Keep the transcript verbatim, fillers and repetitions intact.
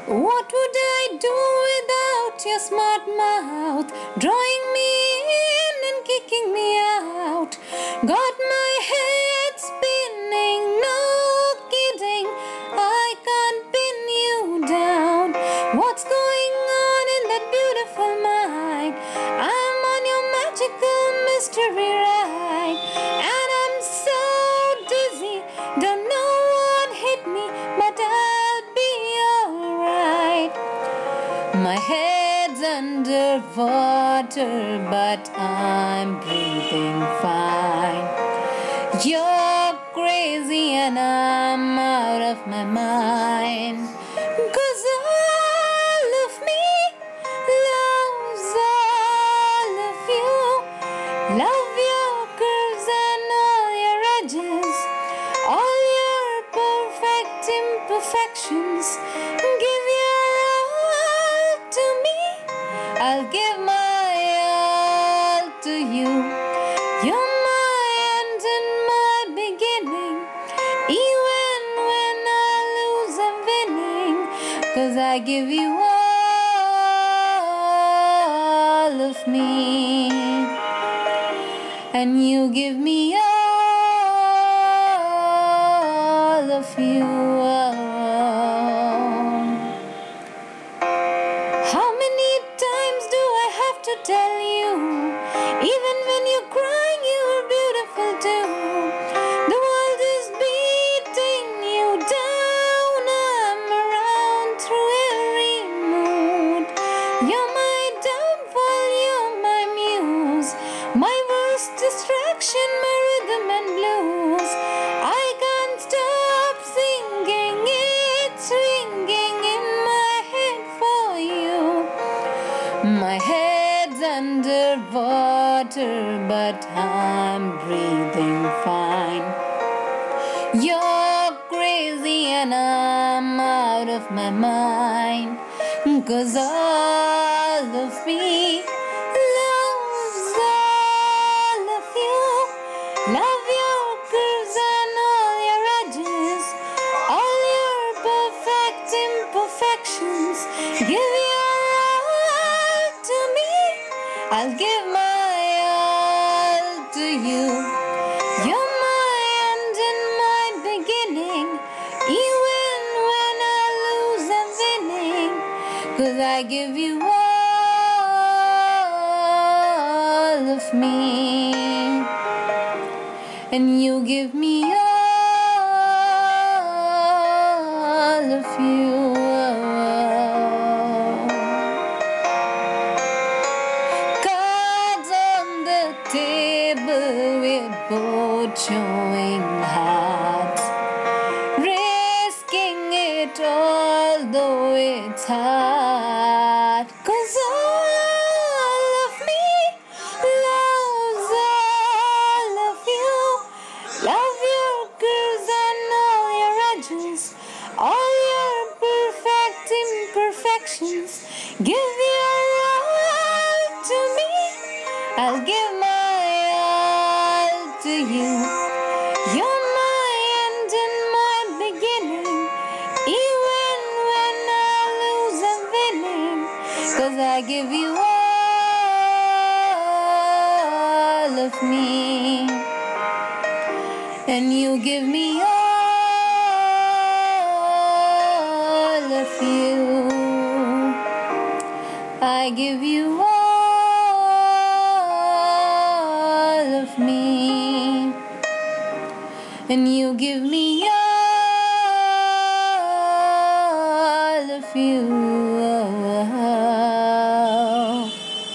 What would I do without your smart mouth, drawing me in and kicking me out? Got my head spinning, no kidding, I can't pin you down. What's going on in that beautiful mind? I'm on your magical mystery ride, and I'm so dizzy, don't know what hit me, but I'll be alright. My head's under water, but I'm breathing fine. You're crazy and I'm out of my mind, 'cause all of me loves all of you. Love your curves and all your edges, all your perfect imperfections. Give your all to me, I'll give my all to you. You're my end and my beginning, even when I lose I'm winning, 'cause I give you all of me, and you give me all of you. How many times do I have to tell you, even when you're crying you're beautiful too? The world is beating you down, I'm around through every mood. You're my downfall, you're my muse, my worst distraction, my rhythm and blues. I can't stop singing, it's ringing in my head for you. My head's under water, but I'm breathing fine. You're crazy and I'm out of my mind, 'cause all of me loves all of you. Love your curves and all your edges, all your perfect imperfections. Give your all to me, I'll give my all to you. You're my end and my beginning, even when I lose I'm winning, 'cause I give you all of me, and you give me all of you. Cards on the table, we're both showing hearts, risking it all though it's hard, 'cause all of me loves all of you. Love your curves and all your edges, all your perfect imperfections. Give your all to me, I'll give my all to you. You're my end and my beginning, even when I lose I'm winning, 'cause I give you all of me, and you give me all of you. I give you all of me, and you give me all